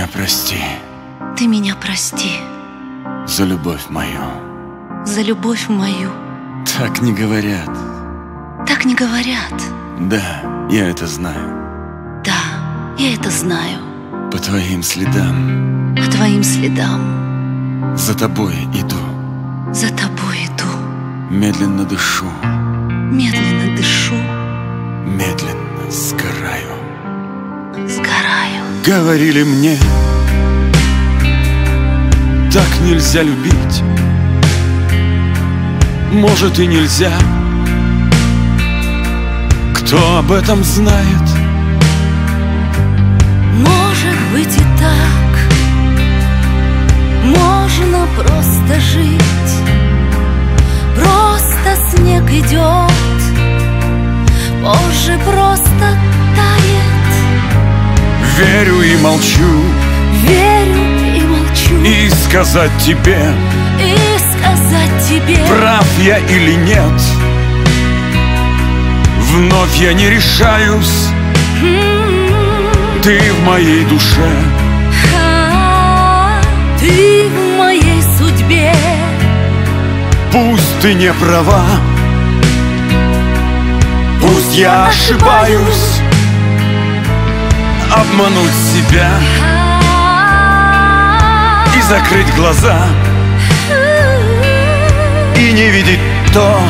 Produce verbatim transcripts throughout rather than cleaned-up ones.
прости. Ты меня прости. За любовь мою. За любовь мою. Так не говорят. Так не говорят. Да, я это знаю. Да, я это знаю. По твоим следам. По твоим следам. За тобой иду. За тобой иду. Медленно дышу. Медленно дышу. Медленно сгораю. Сгораю. Говорили мне, так нельзя любить. Может и нельзя. Кто об этом знает? Может быть и так. Можно просто жить. Просто снег идет, позже просто тает. Верю и молчу. Верю и молчу. И сказать тебе, И сказать тебе, прав я или нет. Вновь я не решаюсь. Ты в моей душе. а, ты в моей судьбе. Пусть ты не права, пусть я ошибаюсь. Обмануть себя и закрыть глаза, и не видеть то,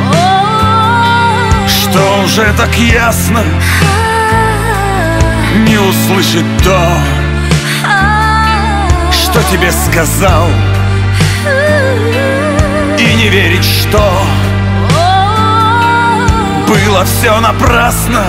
что уже так ясно. Не услышать то, что тебе сказал. И не верить, что было все напрасно.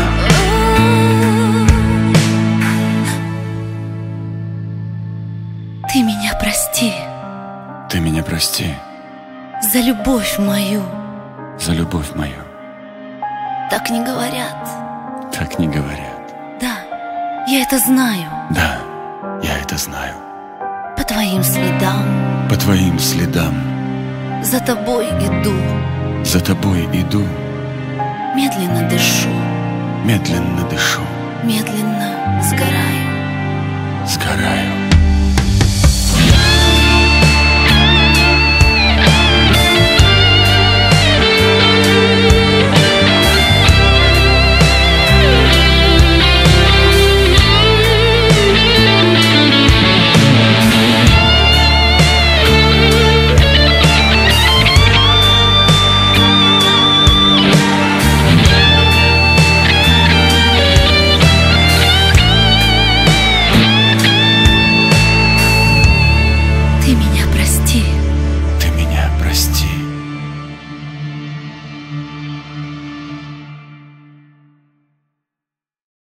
Ты меня прости. Ты меня прости. За любовь мою. За любовь мою. Так не говорят. Так не говорят. Да, я это знаю. Да, я это знаю. По твоим следам. По твоим следам. За тобой иду. За тобой иду. Медленно дышу. Медленно дышу. Медленно сгораю. Сгораю.